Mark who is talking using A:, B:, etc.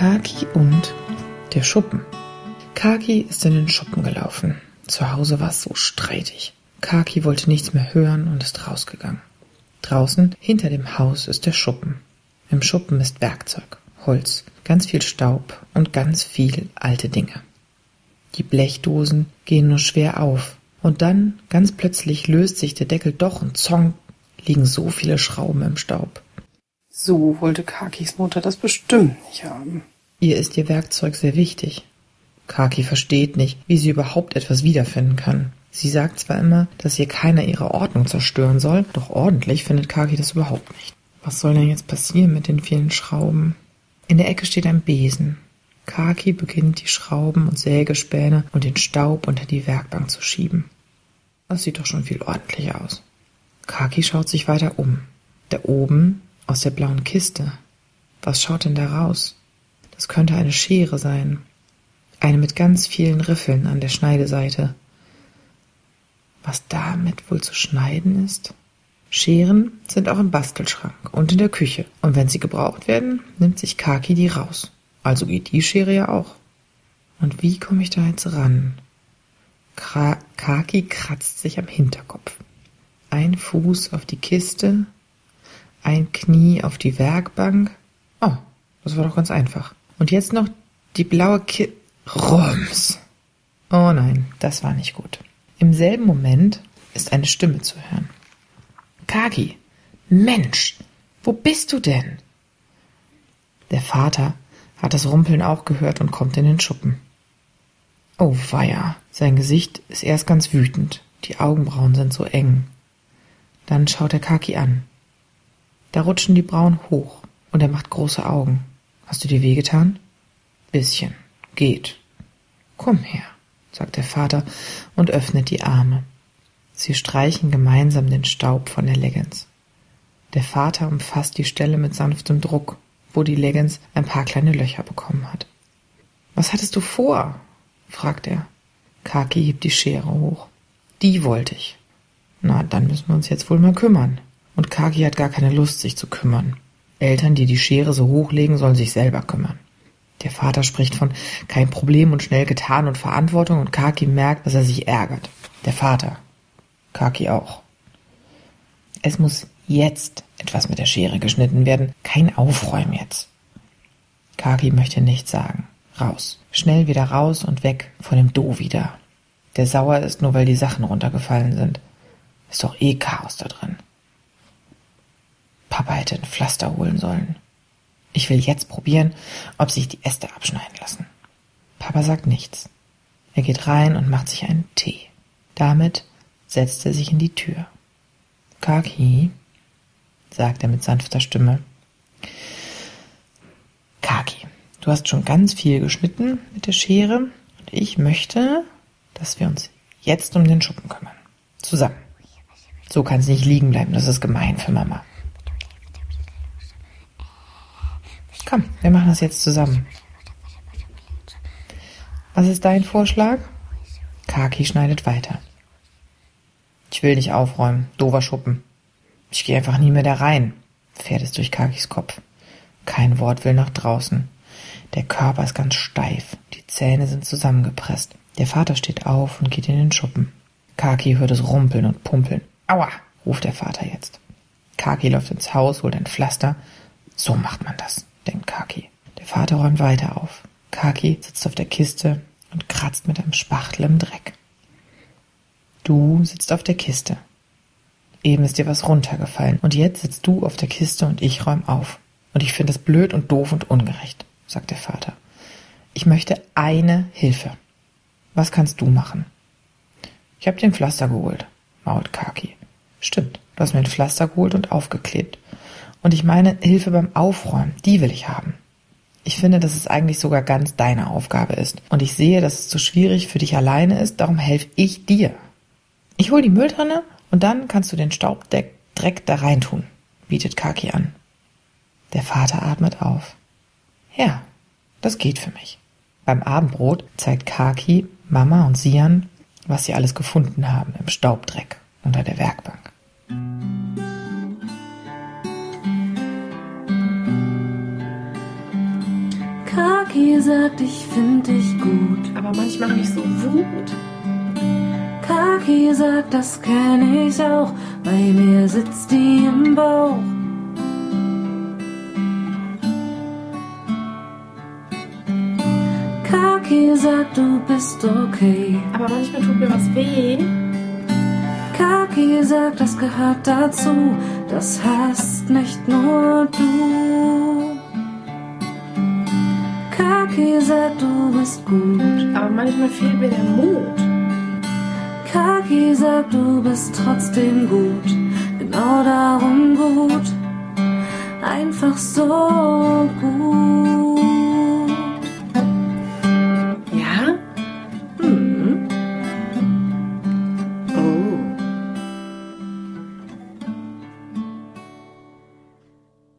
A: Kaki und der Schuppen. Kaki ist in den Schuppen gelaufen. Zu Hause war es so streitig. Kaki wollte nichts mehr hören und ist rausgegangen. Draußen, hinter dem Haus, ist der Schuppen. Im Schuppen ist Werkzeug, Holz, ganz viel Staub und ganz viel alte Dinge. Die Blechdosen gehen nur schwer auf. Und dann, ganz plötzlich, löst sich der Deckel doch und zong, liegen so viele Schrauben im Staub.
B: So wollte Kakis Mutter das bestimmt nicht haben.
A: Ihr ist ihr Werkzeug sehr wichtig. Kaki versteht nicht, wie sie überhaupt etwas wiederfinden kann. Sie sagt zwar immer, dass ihr keiner ihre Ordnung zerstören soll, doch ordentlich findet Kaki das überhaupt nicht. Was soll denn jetzt passieren mit den vielen Schrauben? In der Ecke steht ein Besen. Kaki beginnt, die Schrauben und Sägespäne und den Staub unter die Werkbank zu schieben. Das sieht doch schon viel ordentlicher aus. Kaki schaut sich weiter um. Da oben, aus der blauen Kiste. Was schaut denn da raus? Das könnte eine Schere sein. Eine mit ganz vielen Riffeln an der Schneideseite. Was damit wohl zu schneiden ist? Scheren sind auch im Bastelschrank und in der Küche. Und wenn sie gebraucht werden, nimmt sich Kaki die raus. Also geht die Schere ja auch. Und wie komme ich da jetzt ran? Kaki kratzt sich am Hinterkopf. Ein Fuß auf die Kiste, ein Knie auf die Werkbank. Oh, das war doch ganz einfach. Und jetzt noch die blaue Rums. Oh nein, das war nicht gut. Im selben Moment ist eine Stimme zu hören. Kaki, Mensch, wo bist du denn? Der Vater hat das Rumpeln auch gehört und kommt in den Schuppen. Oh weia, sein Gesicht ist erst ganz wütend, die Augenbrauen sind so eng. Dann schaut er Kaki an. Da rutschen die Brauen hoch und er macht große Augen. Hast du dir wehgetan? Bisschen, geht. Komm her, sagt der Vater und öffnet die Arme. Sie streichen gemeinsam den Staub von der Leggings. Der Vater umfasst die Stelle mit sanftem Druck, wo die Leggings ein paar kleine Löcher bekommen hat. Was hattest du vor? Fragt er. Kaki hebt die Schere hoch. Die wollte ich. Na, dann müssen wir uns jetzt wohl mal kümmern. Und Kaki hat gar keine Lust, sich zu kümmern. Eltern, die die Schere so hochlegen, sollen sich selber kümmern. Der Vater spricht von kein Problem und schnell getan und Verantwortung und Kaki merkt, dass er sich ärgert. Der Vater. Kaki auch. Es muss jetzt etwas mit der Schere geschnitten werden. Kein Aufräumen jetzt. Kaki möchte nichts sagen. Raus. Schnell wieder raus und weg von dem Do wieder. Der sauer ist, nur weil die Sachen runtergefallen sind. Ist doch eh Chaos da drin. Papa hätte ein Pflaster holen sollen. Ich will jetzt probieren, ob sich die Äste abschneiden lassen. Papa sagt nichts. Er geht rein und macht sich einen Tee. Damit setzt er sich in die Tür. Kaki, sagt er mit sanfter Stimme. Kaki, du hast schon ganz viel geschnitten mit der Schere und ich möchte, dass wir uns jetzt um den Schuppen kümmern. Zusammen. So kann es nicht liegen bleiben, das ist gemein für Mama. Komm, wir machen das jetzt zusammen. Was ist dein Vorschlag? Kaki schneidet weiter. Ich will nicht aufräumen, doofer Schuppen. Ich gehe einfach nie mehr da rein, fährt es durch Kakis Kopf. Kein Wort will nach draußen. Der Körper ist ganz steif, die Zähne sind zusammengepresst. Der Vater steht auf und geht in den Schuppen. Kaki hört es rumpeln und pumpeln. Aua, ruft der Vater jetzt. Kaki läuft ins Haus, holt ein Pflaster. So macht man das, denkt Kaki. Der Vater räumt weiter auf. Kaki sitzt auf der Kiste und kratzt mit einem Spachtel im Dreck. Du sitzt auf der Kiste. Eben ist dir was runtergefallen und jetzt sitzt du auf der Kiste und ich räume auf. Und ich finde das blöd und doof und ungerecht, sagt der Vater. Ich möchte eine Hilfe. Was kannst du machen? Ich habe dir ein Pflaster geholt, mault Kaki. Stimmt, du hast mir ein Pflaster geholt und aufgeklebt. Und ich meine, Hilfe beim Aufräumen, die will ich haben. Ich finde, dass es eigentlich sogar ganz deine Aufgabe ist. Und ich sehe, dass es zu schwierig für dich alleine ist, darum helfe ich dir. Ich hol die Mülltonne und dann kannst du den Staubdreck da reintun, bietet Kaki an. Der Vater atmet auf. Ja, das geht für mich. Beim Abendbrot zeigt Kaki, Mama und Sian, was sie alles gefunden haben im Staubdreck unter der Werkbank.
C: Kaki sagt, ich find dich gut,
B: aber manchmal habe ich so Wut.
C: Kaki sagt, das kenn ich auch, bei mir sitzt die im Bauch. Kaki sagt, du bist okay,
B: Aber manchmal tut mir was weh.
C: Kaki sagt, das gehört dazu, das hast nicht nur du. Kaki sagt, du bist gut,
B: Aber manchmal fehlt mir der Mut.
C: Kaki sagt, du bist trotzdem gut, genau darum gut, einfach so gut.